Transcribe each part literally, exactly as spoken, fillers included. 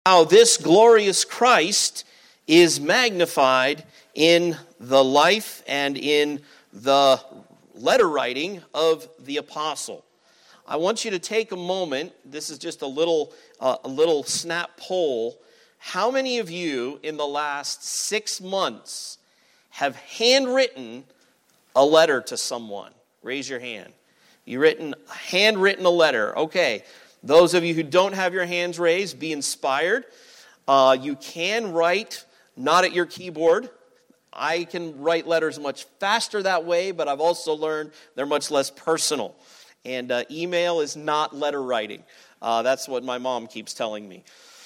how this glorious Christ is magnified in the life and in the letter writing of the apostle. I want you to take a moment. This is just a little, uh, a little snap poll. How many of you in the last six months have handwritten a letter to someone? Raise your hand. You written, handwritten a letter. Okay. Those of you who don't have your hands raised, be inspired. Uh, you can write, not at your keyboard. I can write letters much faster that way, but I've also learned they're much less personal. And uh, email is not letter writing. Uh, that's what my mom keeps telling me.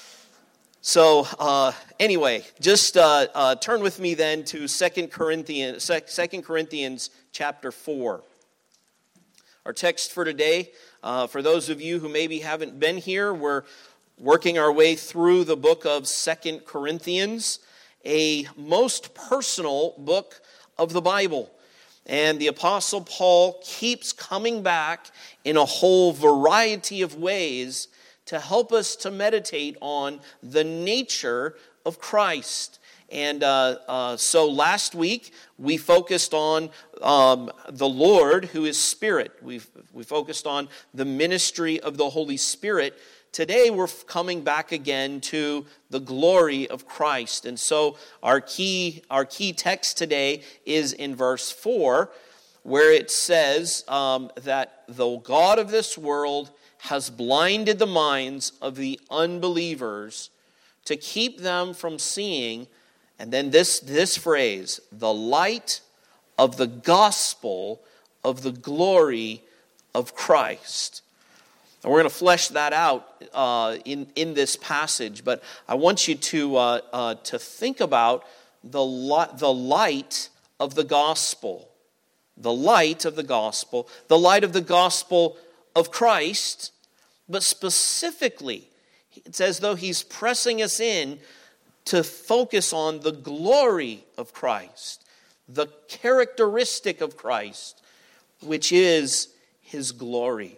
So uh, anyway, just uh, uh, turn with me then to Second Corinthians, Second Corinthians chapter four. Our text for today, uh, for those of you who maybe haven't been here, we're working our way through the book of Second Corinthians, a most personal book of the Bible. And the Apostle Paul keeps coming back in a whole variety of ways to help us to meditate on the nature of Christ. And uh, uh, so last week, we focused on um, the Lord who is Spirit. We we focused on the ministry of the Holy Spirit. Today, we're coming back again to the glory of Christ. And so our key, our key text today is in verse four, where it says um, that the God of this world has blinded the minds of the unbelievers to keep them from seeing. And then this, this phrase, the light of the gospel of the glory of Christ. And we're going to flesh that out uh, in, in this passage. But I want you to, uh, uh, to think about the, li- the light of the gospel. The light of the gospel. The light of the gospel of Christ. But specifically, it's as though he's pressing us in to focus on the glory of Christ, the characteristic of Christ, which is his glory.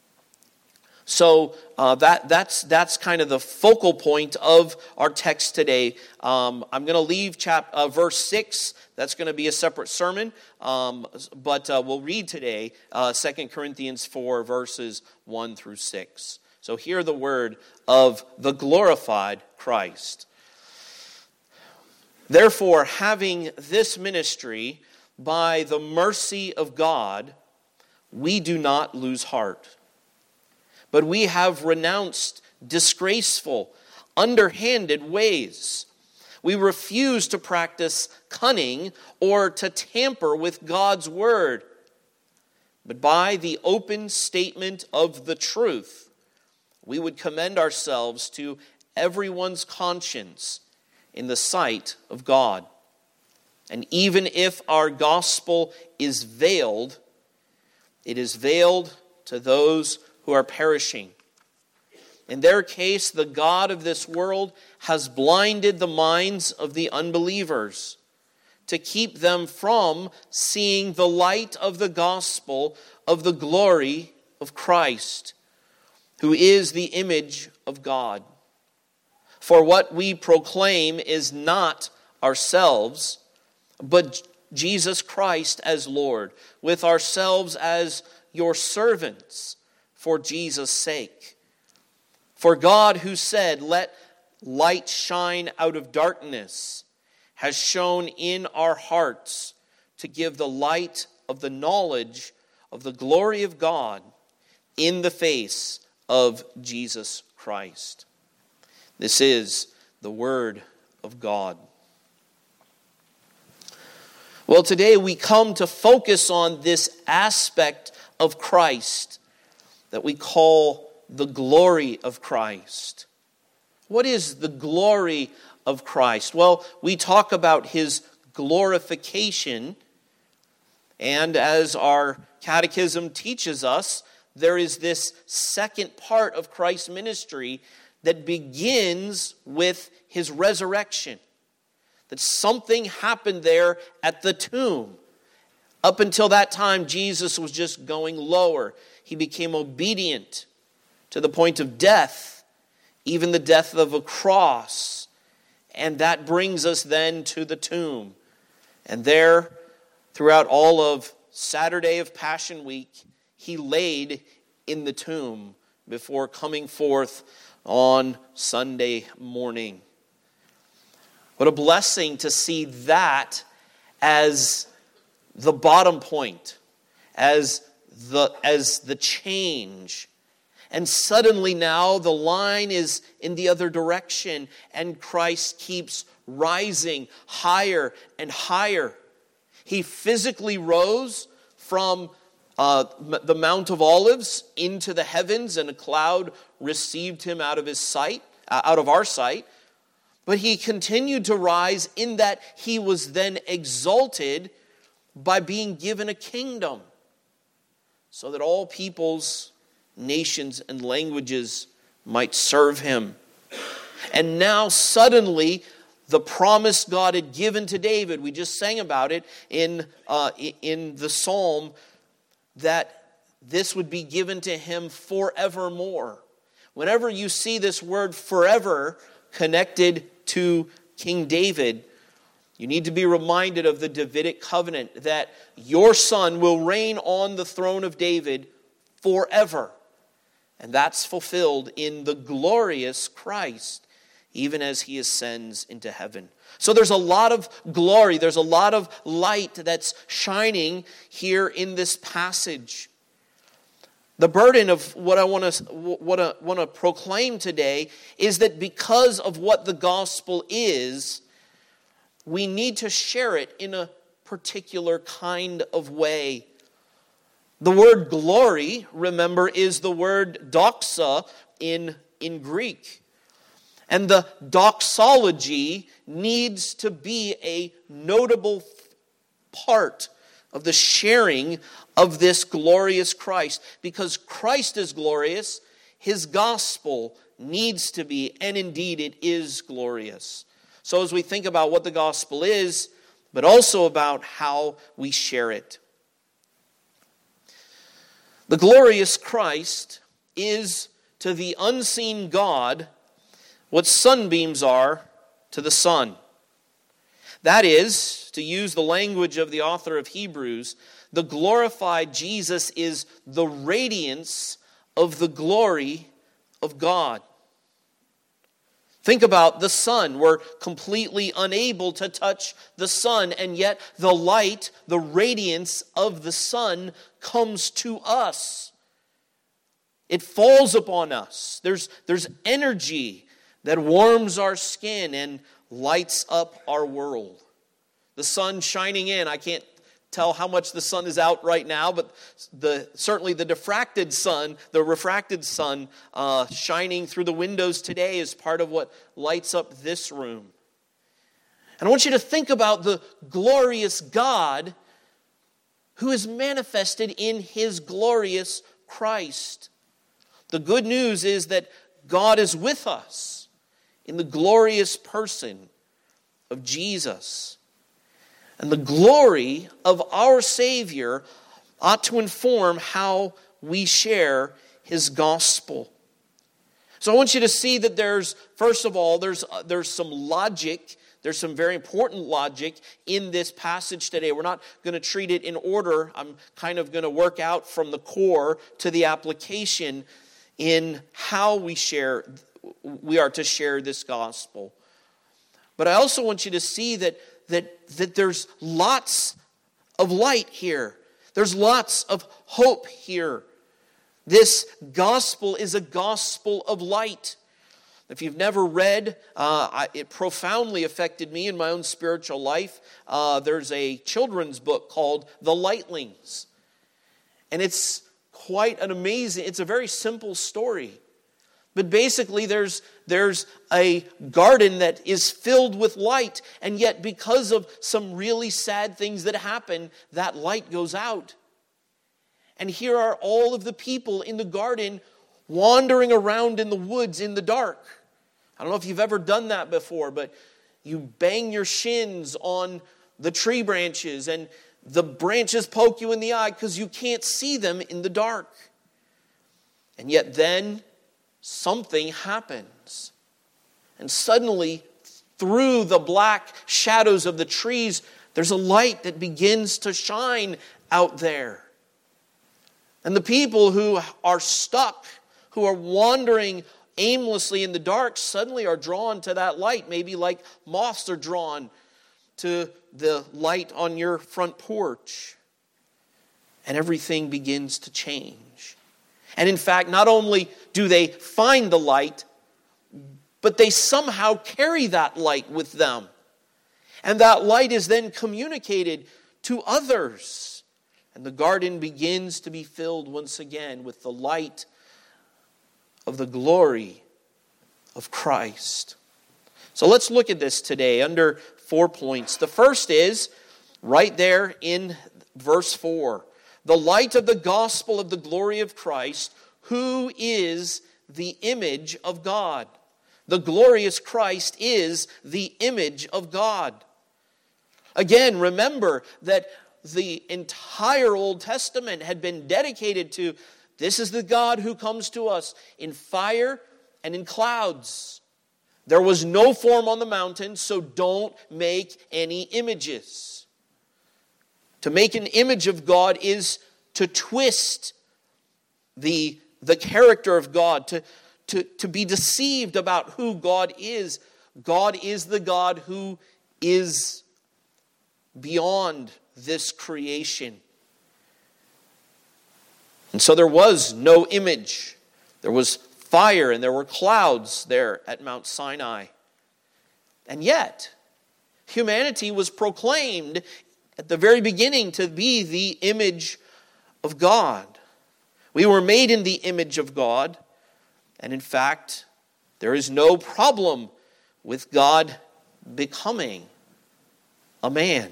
So uh, that that's that's kind of the focal point of our text today. Um, I'm going to leave chap uh, verse six. That's going to be a separate sermon, um, but uh, we'll read today uh, Second Corinthians four, verses one through six. So hear the word of the glorified Christ. Therefore, having this ministry by the mercy of God, we do not lose heart. But we have renounced disgraceful, underhanded ways. We refuse to practice cunning or to tamper with God's word. But by the open statement of the truth, we would commend ourselves to everyone's conscience in the sight of God. And even if our gospel is veiled, it is veiled to those who are perishing. In their case, the God of this world has blinded the minds of the unbelievers to keep them from seeing the light of the gospel of the glory of Christ, who is the image of God. For what we proclaim is not ourselves, but Jesus Christ as Lord, with ourselves as your servants for Jesus' sake. For God, who said, "Let light shine out of darkness," has shone in our hearts to give the light of the knowledge of the glory of God in the face of Jesus Christ. This is the word of God. Well, today we come to focus on this aspect of Christ that we call the glory of Christ. What is the glory of Christ? Well, we talk about his glorification, and as our catechism teaches us, there is this second part of Christ's ministry that begins with his resurrection. That something happened there at the tomb. Up until that time, Jesus was just going lower. He became obedient to the point of death even the death of a cross. And that brings us then to the tomb. And there, throughout all of Saturday of Passion Week, he laid in the tomb before coming forth on Sunday morning. What a blessing to see that as the bottom point, as the, as the change. And suddenly now the line is in the other direction, and Christ keeps rising higher and higher. He physically rose from uh, the Mount of Olives into the heavens, and a cloud received him out of his sight, uh, out of our sight. But he continued to rise in that he was then exalted by being given a kingdom, so that all peoples, nations, and languages might serve him. And now suddenly, the promise God had given to David, we just sang about it in, uh, in the psalm, that this would be given to him forevermore. Whenever you see this word forever connected to King David, you need to be reminded of the Davidic covenant, that your son will reign on the throne of David forever. And that's fulfilled in the glorious Christ, even as he ascends into heaven. So there's a lot of glory, there's a lot of light that's shining here in this passage. The burden of what I want to what I want to proclaim today is that because of what the gospel is, we need to share it in a particular kind of way. The word glory, remember, is the word doxa in, in Greek. And the doxology needs to be a notable part of the sharing of this glorious Christ. Because Christ is glorious, his gospel needs to be, and indeed it is glorious. So as we think about what the gospel is, but also about how we share it. The glorious Christ is to the unseen God what sunbeams are to the sun. That is, to use the language of the author of Hebrews, the glorified Jesus is the radiance of the glory of God. Think about the sun. We're completely unable to touch the sun, and yet the light, the radiance of the sun comes to us. It falls upon us. There's, there's energy that warms our skin and lights up our world. The sun shining in, I can't tell how much the sun is out right now, but the certainly the diffracted sun, the refracted sun uh, shining through the windows today is part of what lights up this room. And I want you to think about the glorious God who is manifested in his glorious Christ. The good news is that God is with us in the glorious person of Jesus. And the glory of our Savior ought to inform how we share his gospel. So I want you to see that there's, first of all, there's, uh, there's some logic. There's some very important logic in this passage today. We're not going to treat it in order. I'm kind of going to work out from the core to the application in how we share, we are to share this gospel. But I also want you to see that That, that there's lots of light here. There's lots of hope here. This gospel is a gospel of light. If you've never read, uh, I, it profoundly affected me in my own spiritual life. Uh, there's a children's book called The Lightlings. And it's quite an amazing, it's a very simple story. But basically there's, there's a garden that is filled with light, and yet because of some really sad things that happen, that light goes out. And here are all of the people in the garden wandering around in the woods in the dark. I don't know if you've ever done that before, but you bang your shins on the tree branches, and the branches poke you in the eye because you can't see them in the dark. And yet then, something happens. And suddenly, through the black shadows of the trees, there's a light that begins to shine out there. And the people who are stuck, who are wandering aimlessly in the dark, suddenly are drawn to that light, maybe like moths are drawn to the light on your front porch. And everything begins to change. And in fact, not only do they find the light, but they somehow carry that light with them. And that light is then communicated to others. And the garden begins to be filled once again with the light of the glory of Christ. So let's look at this today under four points. The first is right there in verse four. The light of the gospel of the glory of Christ, who is the image of God. The glorious Christ is the image of God. Again, remember that the entire Old Testament had been dedicated to this is the God who comes to us in fire and in clouds. There was no form on the mountain, so don't make any images. To make an image of God is to twist the, the character of God, to, to, to be deceived about who God is. God is the God who is beyond this creation. And so there was no image. There was fire and there were clouds there at Mount Sinai. And yet, humanity was proclaimed at the very beginning to be the image of God. We were made in the image of God. And in fact, there is no problem with God becoming a man.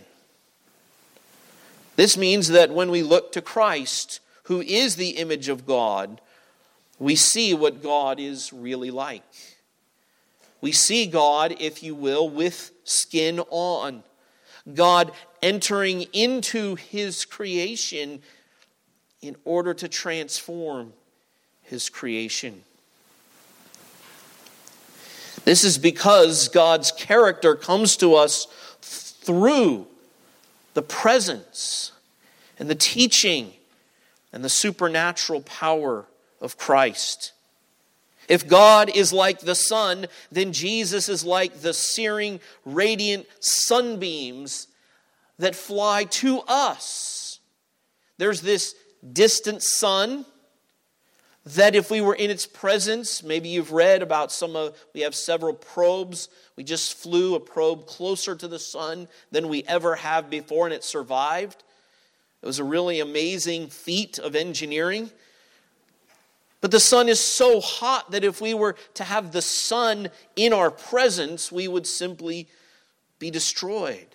This means that when we look to Christ, who is the image of God, we see what God is really like. We see God, if you will, with skin on. God entering into his creation in order to transform his creation. This is because God's character comes to us through the presence and the teaching and the supernatural power of Christ. If God is like the sun, then Jesus is like the searing, radiant sunbeams that fly to us. There's this distant sun that if we were in its presence, maybe you've read about some of, we have several probes. We just flew a probe closer to the sun than we ever have before, and it survived. It was a really amazing feat of engineering. But the sun is so hot that if we were to have the sun in our presence, we would simply be destroyed.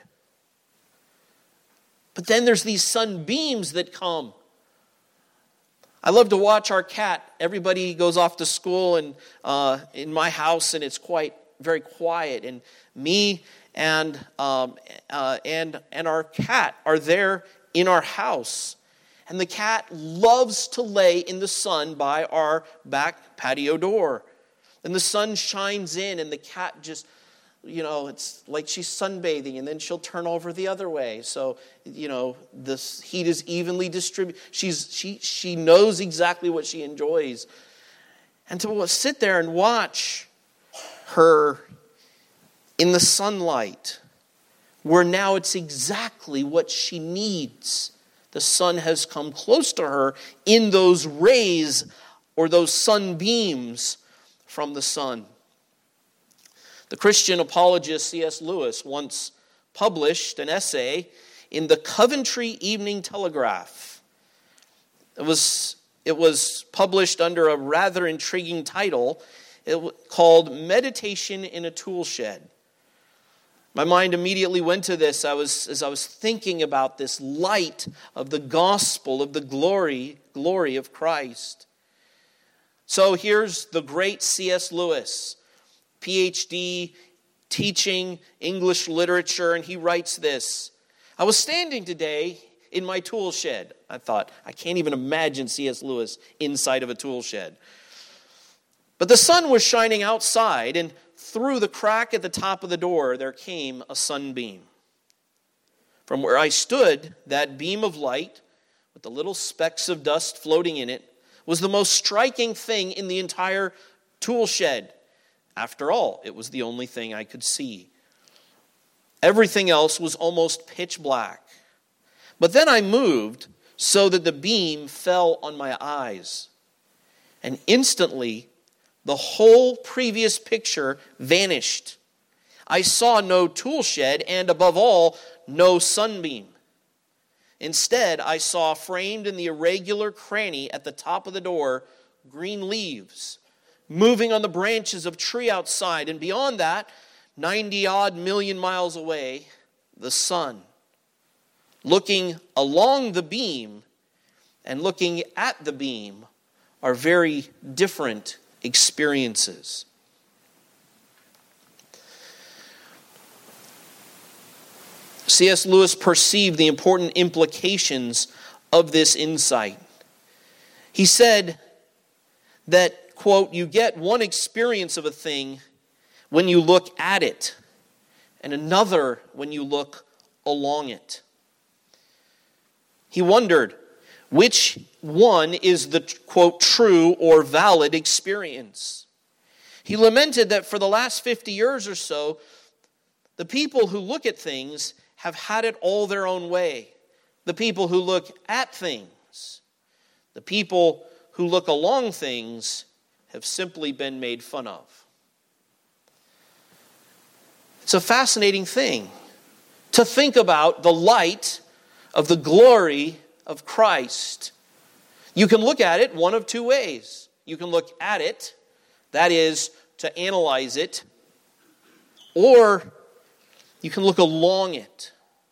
But then there's these sunbeams that come. I love to watch our cat. Everybody goes off to school and uh, in my house, and it's quite very quiet. And me and um, uh, and and our cat are there in our house. And the cat loves to lay in the sun by our back patio door. And the sun shines in, and the cat just, you know, it's like she's sunbathing, and then she'll turn over the other way. So, you know, the heat is evenly distributed. She's she she knows exactly what she enjoys. And to sit there and watch her in the sunlight, where now it's exactly what she needs. The sun has come close to her in those rays or those sunbeams from the sun. The Christian apologist C S Lewis once published an essay in the Coventry Evening Telegraph. It was, it was published under a rather intriguing title it, called Meditation in a Tool Shed. My mind immediately went to this I was, as I was thinking about this light of the gospel, of the glory, glory of Christ. So here's the great C S Lewis, P H D, teaching English literature, and he writes this. I was standing today in my tool shed. I thought, I can't even imagine C S Lewis inside of a tool shed. But the sun was shining outside, and through the crack at the top of the door there came a sunbeam. From where I stood, that beam of light, with the little specks of dust floating in it, was the most striking thing in the entire tool shed. After all, it was the only thing I could see. Everything else was almost pitch black. But then I moved so that the beam fell on my eyes. And instantly, the whole previous picture vanished. I saw no tool shed and, above all, no sunbeam. Instead, I saw framed in the irregular cranny at the top of the door green leaves moving on the branches of a tree outside. And beyond that, ninety-odd million miles away, the sun. Looking along the beam and looking at the beam are very different experiences. C S Lewis perceived the important implications of this insight. He said that, quote, you get one experience of a thing when you look at it, and another when you look along it. He wondered, which one is the, quote, true or valid experience? He lamented that for the last fifty years or so, the people who look at things have had it all their own way. The people who look at things, the people who look along things have simply been made fun of. It's a fascinating thing to think about the light of the glory of Christ. You can look at it one of two ways. You can look at it, that is, to analyze it, or you can look along it.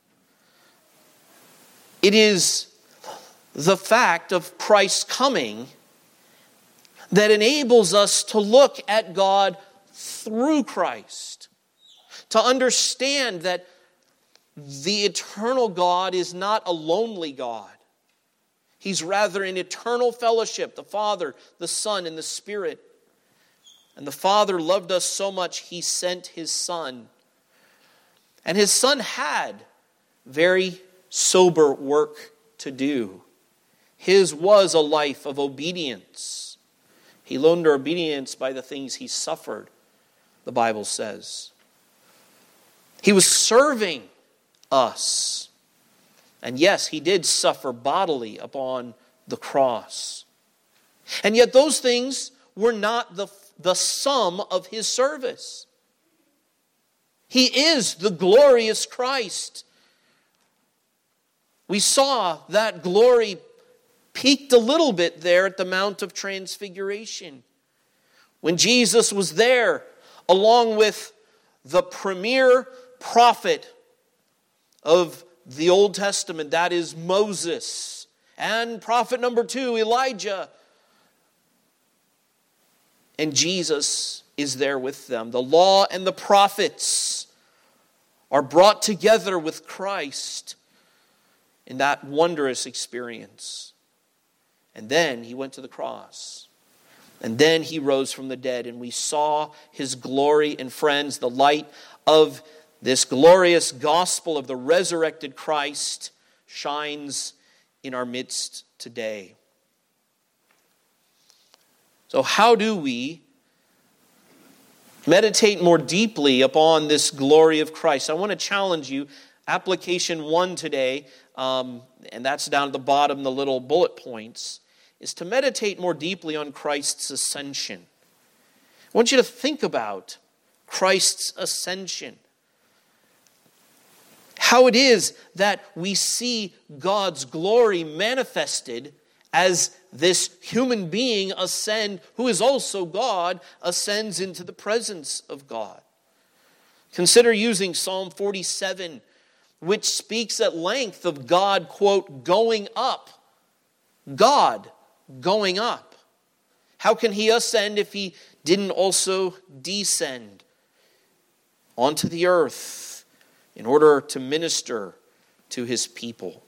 It is the fact of Christ's coming that enables us to look at God through Christ, to understand that the eternal God is not a lonely God. He's rather in eternal fellowship, the Father, the Son, and the Spirit. And the Father loved us so much, He sent His Son. And His Son had very sober work to do. His was a life of obedience. He learned obedience by the things He suffered, the Bible says. He was serving us. And yes, He did suffer bodily upon the cross. And yet those things were not the, the sum of His service. He is the glorious Christ. We saw that glory peaked a little bit there at the Mount of Transfiguration, when Jesus was there along with the premier prophet of the Old Testament, that is Moses, and prophet number two, Elijah. And Jesus is there with them. The law and the prophets are brought together with Christ in that wondrous experience. And then He went to the cross. And then He rose from the dead, and we saw His glory. And friends, the light of this glorious gospel of the resurrected Christ shines in our midst today. So how do we meditate more deeply upon this glory of Christ? I want to challenge you. Application one today, um, and that's down at the bottom, the little bullet points, is to meditate more deeply on Christ's ascension. I want you to think about Christ's ascension. How it is that we see God's glory manifested as this human being ascend, who is also God, ascends into the presence of God. Consider using Psalm forty-seven, which speaks at length of God, quote, going up. God going up. How can He ascend if He didn't also descend onto the earth in order to minister to His people?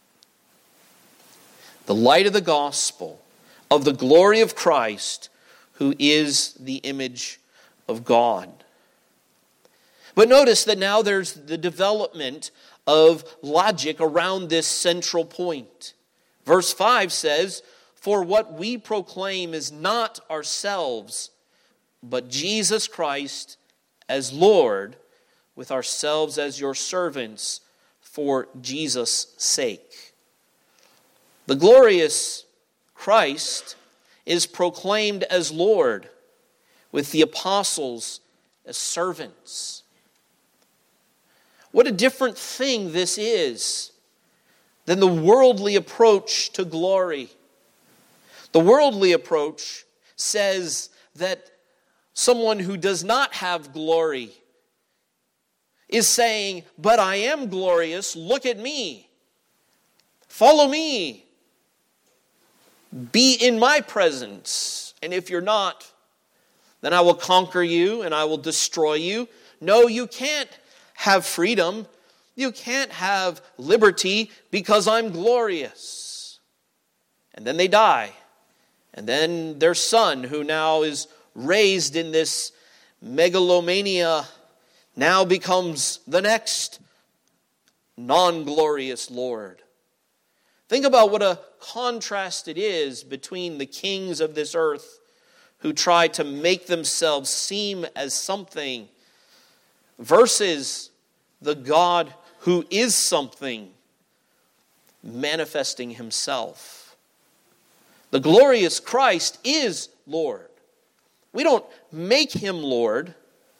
The light of the gospel, of the glory of Christ, who is the image of God. But notice that now there's the development of logic around this central point. Verse five says, "For what we proclaim is not ourselves, but Jesus Christ as Lord, with ourselves as your servants for Jesus' sake." The glorious Christ is proclaimed as Lord, with the apostles as servants. What a different thing this is than the worldly approach to glory. The worldly approach says that someone who does not have glory is saying, "But I am glorious, look at me. Follow me. Be in my presence. And if you're not, then I will conquer you and I will destroy you." No, you can't have freedom. You can't have liberty because I'm glorious. And then they die. And then their son, who now is raised in this megalomania, now becomes the next non-glorious Lord. Think about what a contrast it is between the kings of this earth who try to make themselves seem as something versus the God who is something manifesting himself. The glorious Christ is Lord. We don't make him Lord.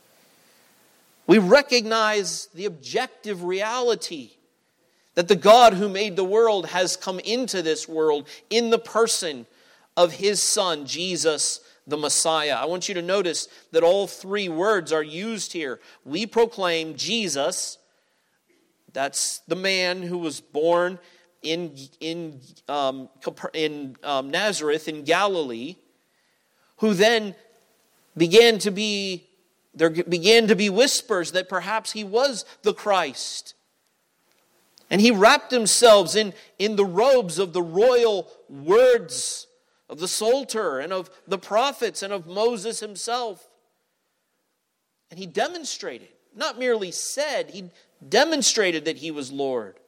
We recognize the objective reality that the God who made the world has come into this world in the person of his Son, Jesus the Messiah. I want you to notice that all three words are used here. We proclaim Jesus, that's the man who was born in, in, um, in um, Nazareth in Galilee, who then began to be, there began to be whispers that perhaps he was the Christ. And he wrapped himself in, in the robes of the royal words of the Psalter and of the prophets and of Moses himself. And he demonstrated, not merely said, he demonstrated that he was Lord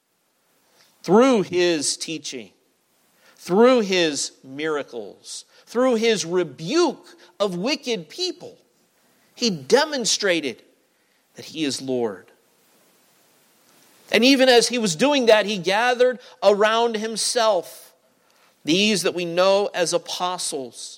through his teaching, through his miracles, through his rebuke of wicked people. He demonstrated that he is Lord. And even as he was doing that, he gathered around himself these that we know as apostles.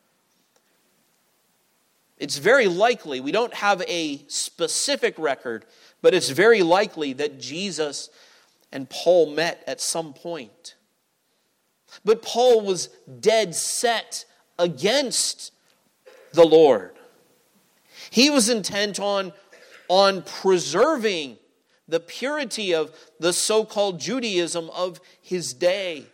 It's very likely, we don't have a specific record, but it's very likely that Jesus and Paul met at some point. But Paul was dead set against the Lord. He was intent on, on preserving the purity of the so-called Judaism of his day.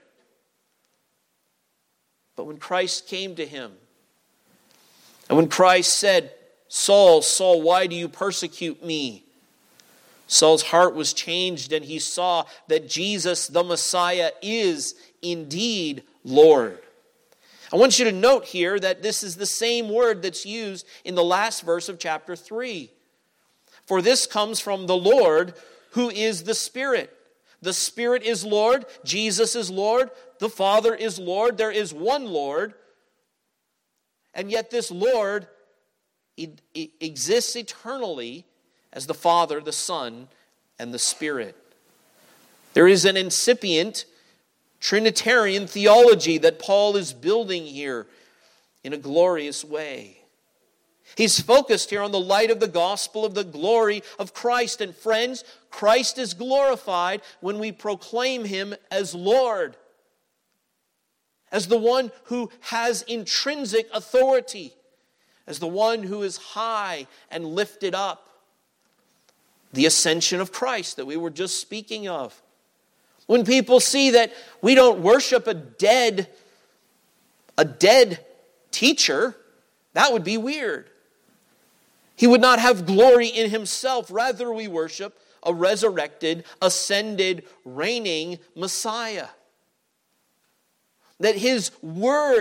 But when Christ came to him, and when Christ said, "Saul, Saul, why do you persecute me?" Saul's heart was changed and he saw that Jesus, the Messiah, is indeed Lord. I want you to note here that this is the same word that's used in the last verse of chapter three. For this comes from the Lord, who is the Spirit. The Spirit is Lord. Jesus is Lord. The Father is Lord. There is one Lord. And yet this Lord it, it exists eternally as the Father, the Son, and the Spirit. There is an incipient Trinitarian theology that Paul is building here in a glorious way. He's focused here on the light of the gospel of the glory of Christ. And friends, Christ is glorified when we proclaim him as Lord, as the one who has intrinsic authority, as the one who is high and lifted up. The ascension of Christ that we were just speaking of. When people see that we don't worship a dead, a dead teacher, that would be weird. He would not have glory in himself. Rather, we worship a resurrected, ascended, reigning Messiah. That his word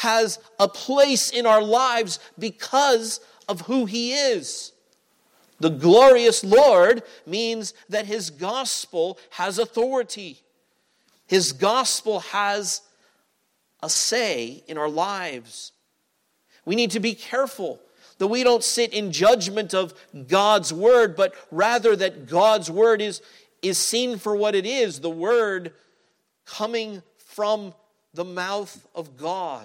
has a place in our lives because of who he is. The glorious Lord means that his gospel has authority. His gospel has a say in our lives. We need to be careful that we don't sit in judgment of God's word, but rather that God's word is, is seen for what it is, the word coming from the mouth of God.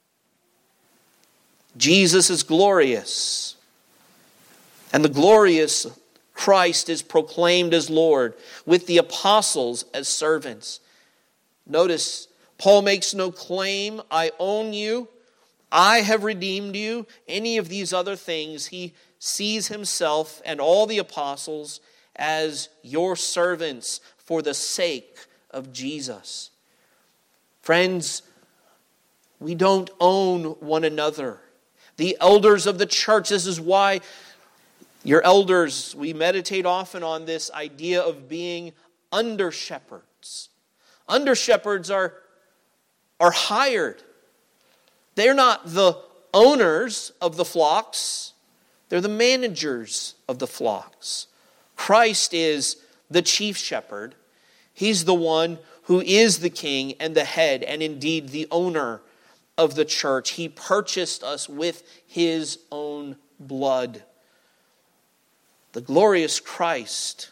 Jesus is glorious, and the glorious Christ is proclaimed as Lord, with the apostles as servants. Notice, Paul makes no claim, I own you, I have redeemed you, any of these other things. He sees himself and all the apostles as your servants for the sake of Jesus. Friends, we don't own one another. The elders of the church, this is why your elders, we meditate often on this idea of being under shepherds. Under shepherds are, are hired. They're not the owners of the flocks. They're the managers of the flocks. Christ is the chief shepherd. He's the one who is the king and the head and indeed the owner of the church. He purchased us with his own blood. The glorious Christ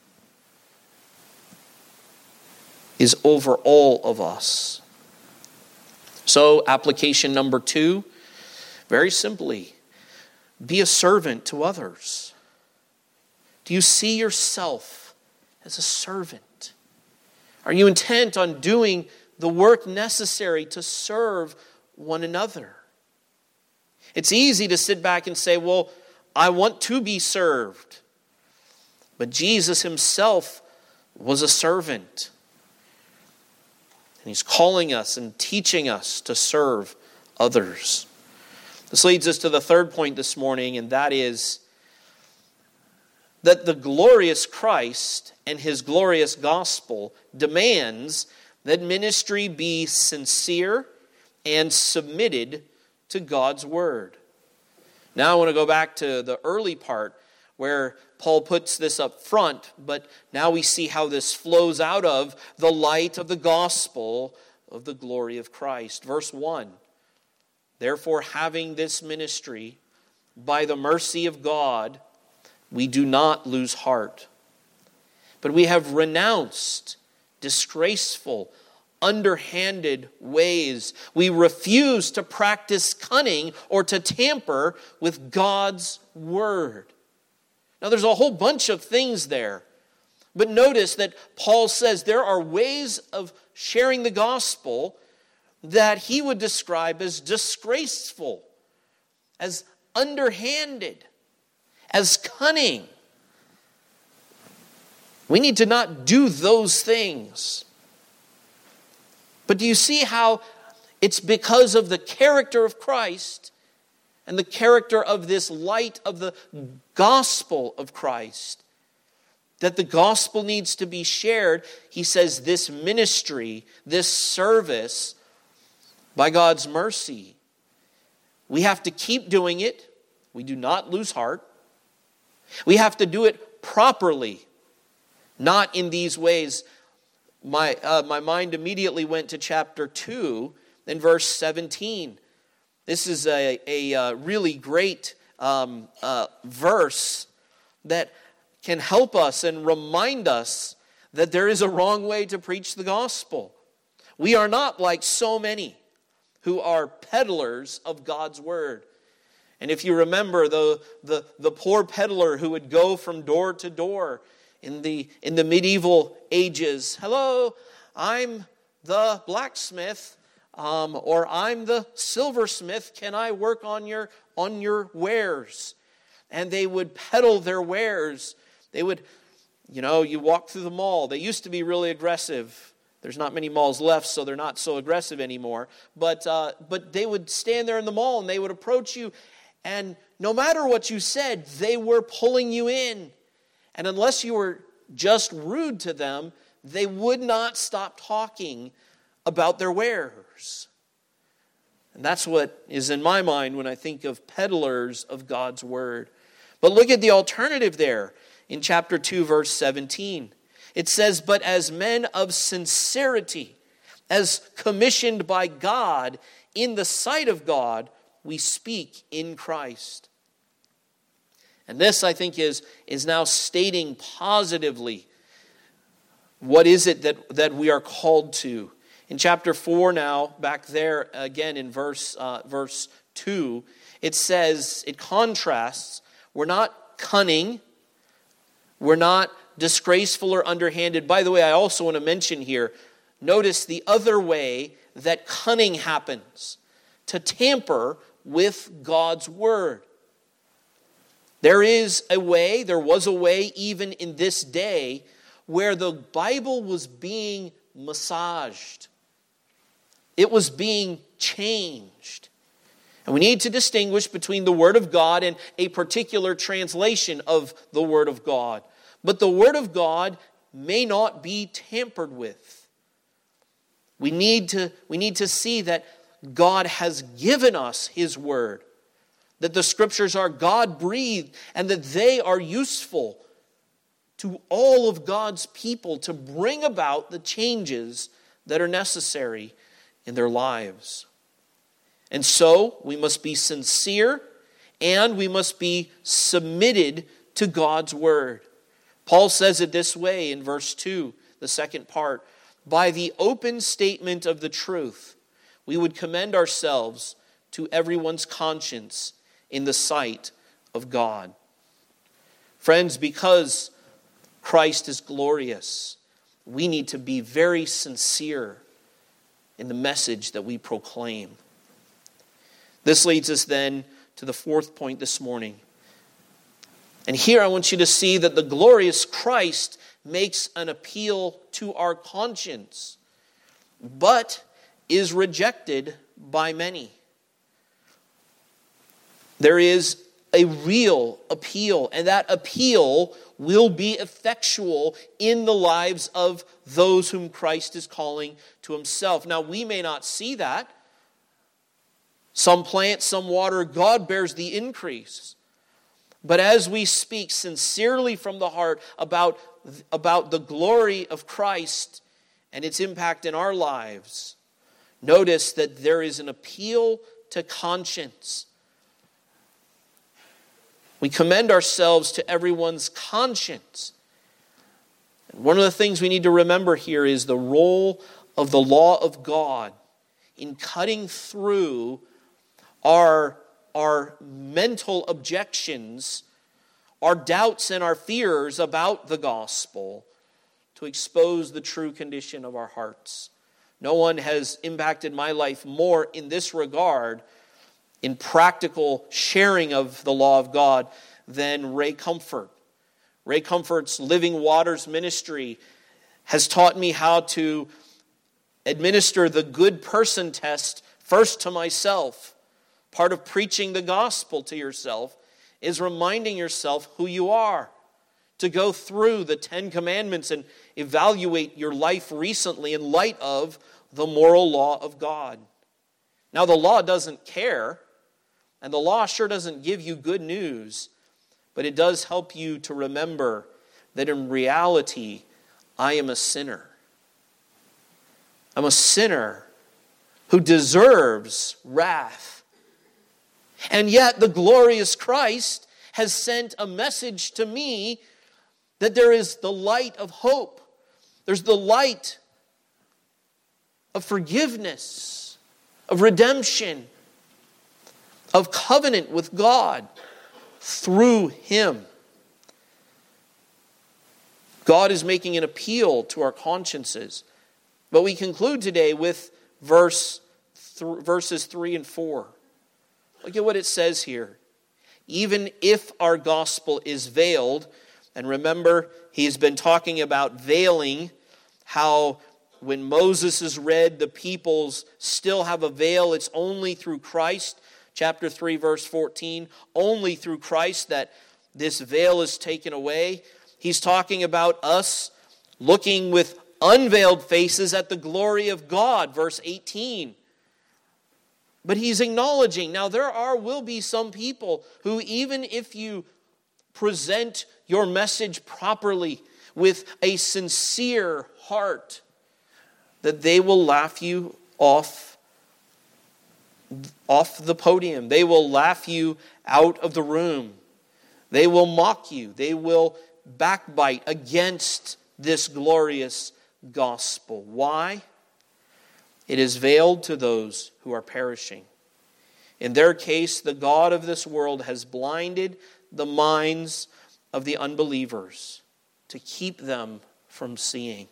is over all of us. So, application number two, very simply, be a servant to others. Do you see yourself as a servant? Are you intent on doing the work necessary to serve one another? It's easy to sit back and say, well, I want to be served. But Jesus himself was a servant. And he's calling us and teaching us to serve others. This leads us to the third point this morning, and that is that the glorious Christ and his glorious gospel demands that ministry be sincere and submitted to God's word. Now I want to go back to the early part where Paul puts this up front, but now we see how this flows out of the light of the gospel of the glory of Christ. Verse one, therefore having this ministry, by the mercy of God, we do not lose heart, but we have renounced disgraceful, underhanded ways. We refuse to practice cunning or to tamper with God's word. Now there's a whole bunch of things there. But notice that Paul says there are ways of sharing the gospel that he would describe as disgraceful, as underhanded, as cunning. We need to not do those things. But do you see how it's because of the character of Christ and the character of this light of the gospel of Christ that the gospel needs to be shared? He says this ministry, this service, by God's mercy. We have to keep doing it. We do not lose heart. We have to do it properly, not in these ways. My, uh, my mind immediately went to chapter two and verse seventeen. This is a, a, a really great um, uh, verse that can help us and remind us that there is a wrong way to preach the gospel. We are not like so many who are peddlers of God's word. And if you remember the, the, the poor peddler who would go from door to door in the, in the medieval ages, hello, I'm the blacksmith, um, or I'm the silversmith, can I work on your, on your wares? And they would peddle their wares. They would, you know, you walk through the mall. They used to be really aggressive. There's not many malls left, so they're not so aggressive anymore. But uh, but they would stand there in the mall and they would approach you. And no matter what you said, they were pulling you in. And unless you were just rude to them, they would not stop talking about their wares. And that's what is in my mind when I think of peddlers of God's word. But look at the alternative there in chapter two, verse seventeen. It says, "But as men of sincerity, as commissioned by God in the sight of God, we speak in Christ." And this, I think, is, is now stating positively what is it that, that we are called to. In chapter four now, back there again in verse, uh, verse two, it says, it contrasts, we're not cunning, we're not disgraceful or underhanded. By the way, I also want to mention here, notice the other way that cunning happens, to tamper with God's word. There is a way, there was a way even in this day where the Bible was being massaged. It was being changed. And we need to distinguish between the Word of God and a particular translation of the Word of God. But the Word of God may not be tampered with. We need to, we need to see that God has given us His Word, that the Scriptures are God-breathed and that they are useful to all of God's people to bring about the changes that are necessary in their lives. And so we must be sincere and we must be submitted to God's word. Paul says it this way in verse two, the second part. "By the open statement of the truth, we would commend ourselves to everyone's conscience in the sight of God." Friends, because Christ is glorious, we need to be very sincere in the message that we proclaim. This leads us then to the fourth point this morning. And here I want you to see that the glorious Christ makes an appeal to our conscience, but is rejected by many. There is a real appeal, and that appeal will be effectual in the lives of those whom Christ is calling to Himself. Now, we may not see that. Some plant, some water, God bears the increase. But as we speak sincerely from the heart about, about the glory of Christ and its impact in our lives, notice that there is an appeal to conscience. We commend ourselves to everyone's conscience. And one of the things we need to remember here is the role of the law of God in cutting through our, our mental objections, our doubts and our fears about the gospel, to expose the true condition of our hearts. No one has impacted my life more in this regard, in practical sharing of the law of God, than Ray Comfort. Ray Comfort's Living Waters ministry has taught me how to administer the good person test first to myself. Part of preaching the gospel to yourself is reminding yourself who you are. To go through the Ten Commandments and evaluate your life recently in light of the moral law of God. Now, the law doesn't care, and the law sure doesn't give you good news, but it does help you to remember that in reality, I am a sinner. I'm a sinner who deserves wrath. And yet the glorious Christ has sent a message to me that there is the light of hope. There's the light of forgiveness, of redemption, of covenant with God through Him. God is making an appeal to our consciences. But we conclude today with verse th- verses three and four. Look at what it says here. Even if our gospel is veiled, and remember, he's been talking about veiling, how when Moses is read, the peoples still have a veil. It's only through Christ, chapter three, verse fourteen, only through Christ that this veil is taken away. He's talking about us looking with unveiled faces at the glory of God, verse eighteen. But he's acknowledging, now there are will be some people who, even if you present your message properly with a sincere heart, that they will laugh you off, off the podium. They will laugh you out of the room. They will mock you. They will backbite against this glorious gospel. Why? It is veiled to those who are perishing. In their case, the god of this world has blinded the minds of the unbelievers to keep them from seeing.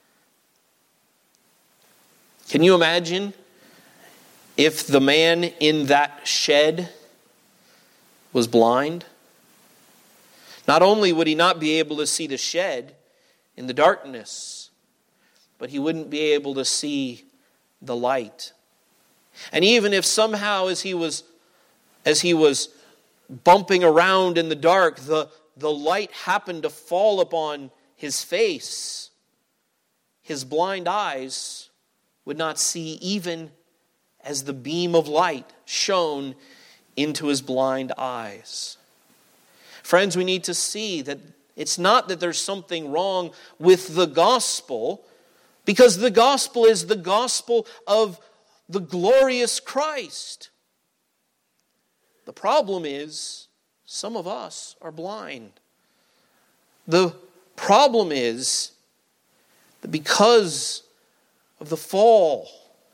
Can you imagine if the man in that shed was blind? Not only would he not be able to see the shed in the darkness, but he wouldn't be able to see the light. And even if somehow as he was as he was bumping around in the dark, the, the light happened to fall upon his face, his blind eyes would not see even as the beam of light shone into his blind eyes. Friends, we need to see that it's not that there's something wrong with the gospel, because the gospel is the gospel of the glorious Christ. The problem is, some of us are blind. The problem is that because of the fall,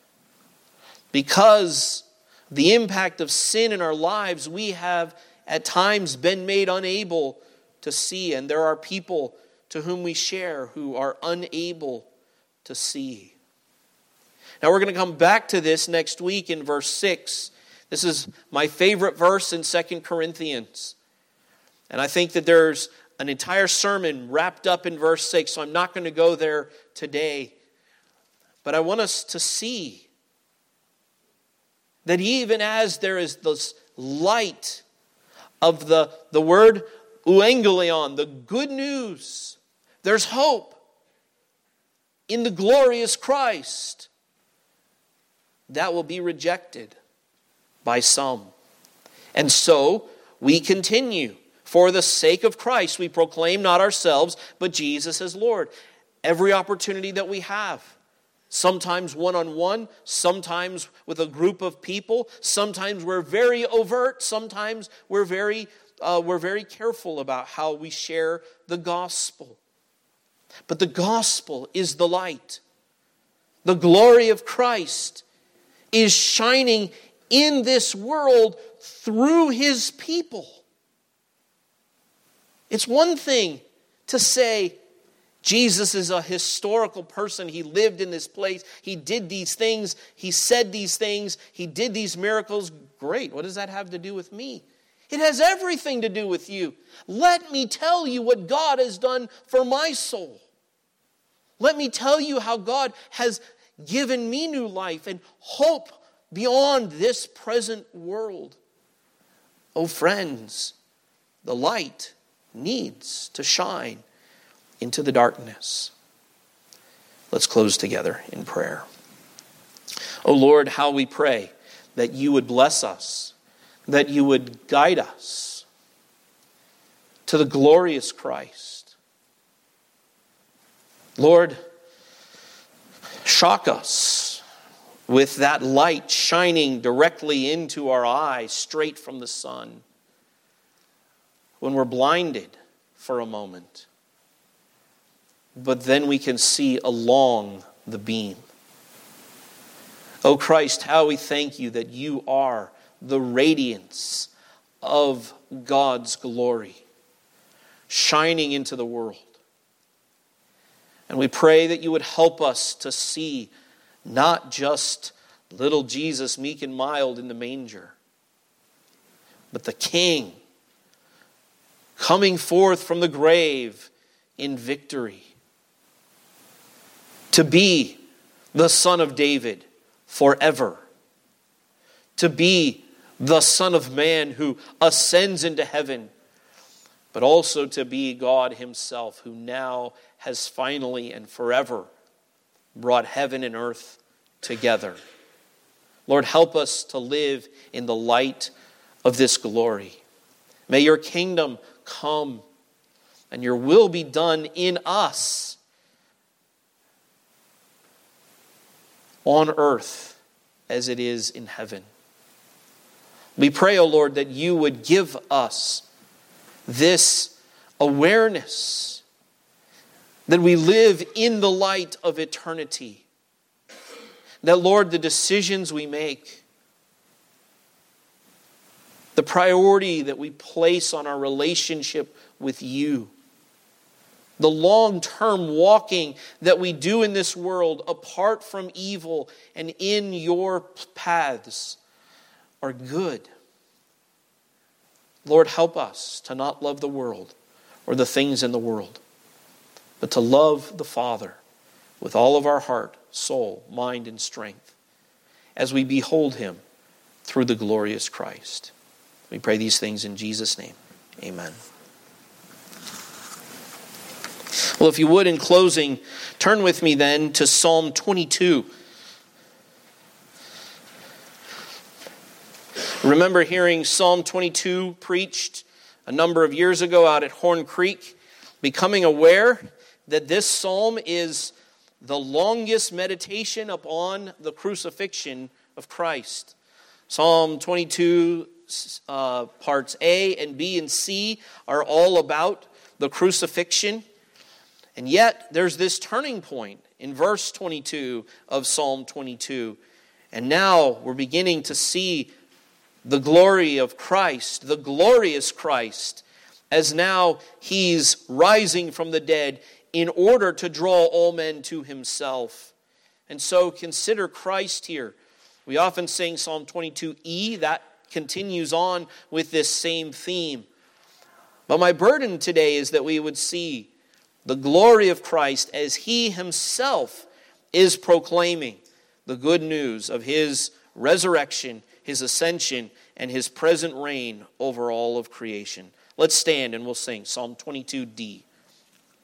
because of the impact of sin in our lives, we have at times been made unable to see. And there are people to whom we share who are unable to see. Now we're going to come back to this next week in verse six. This is my favorite verse in Second Corinthians. And I think that there's an entire sermon wrapped up in verse six, so I'm not going to go there today. But I want us to see that even as there is this light of the, the word euangelion, the good news, there's hope in the glorious Christ that will be rejected by some. And so we continue. For the sake of Christ, we proclaim not ourselves, but Jesus as Lord. Every opportunity that we have. Sometimes one-on-one, sometimes with a group of people, sometimes we're very overt, sometimes we're very, uh, we're very careful about how we share the gospel. But the gospel is the light. The glory of Christ is shining in this world through his people. It's one thing to say, Jesus is a historical person. He lived in this place. He did these things. He said these things. He did these miracles. Great. What does that have to do with me? It has everything to do with you. Let me tell you what God has done for my soul. Let me tell you how God has given me new life and hope beyond this present world. Oh, friends, the light needs to shine into the darkness. Let's close together in prayer. Oh Lord, how we pray that you would bless us, that you would guide us to the glorious Christ. Lord, shock us with that light shining directly into our eyes, straight from the sun, when we're blinded for a moment. But then we can see along the beam. Oh Christ, how we thank you that you are the radiance of God's glory, shining into the world. And we pray that you would help us to see not just little Jesus meek and mild in the manger, but the King coming forth from the grave in victory, to be the Son of David forever, to be the Son of Man who ascends into heaven, but also to be God himself, who now has finally and forever brought heaven and earth together. Lord, help us to live in the light of this glory. May your kingdom come and your will be done in us on earth as it is in heaven. We pray, O Lord, that you would give us this awareness that we live in the light of eternity. That, Lord, the decisions we make, the priority that we place on our relationship with you, the long-term walking that we do in this world apart from evil and in your paths are good. Lord, help us to not love the world or the things in the world, but to love the Father with all of our heart, soul, mind, and strength as we behold him through the glorious Christ. We pray these things in Jesus' name. Amen. Well, if you would, in closing, turn with me then to Psalm twenty-two. Remember hearing Psalm twenty-two preached a number of years ago out at Horn Creek, becoming aware that this psalm is the longest meditation upon the crucifixion of Christ. Psalm twenty-two, uh, parts A and B and C are all about the crucifixion. And yet, there's this turning point in verse twenty-two of Psalm twenty-two. And now we're beginning to see the glory of Christ, the glorious Christ, as now he's rising from the dead in order to draw all men to himself. And so consider Christ here. We often sing Psalm twenty-two E, that continues on with this same theme. But my burden today is that we would see the glory of Christ as he himself is proclaiming the good news of his resurrection, his ascension, and his present reign over all of creation. Let's stand and we'll sing Psalm twenty-two D.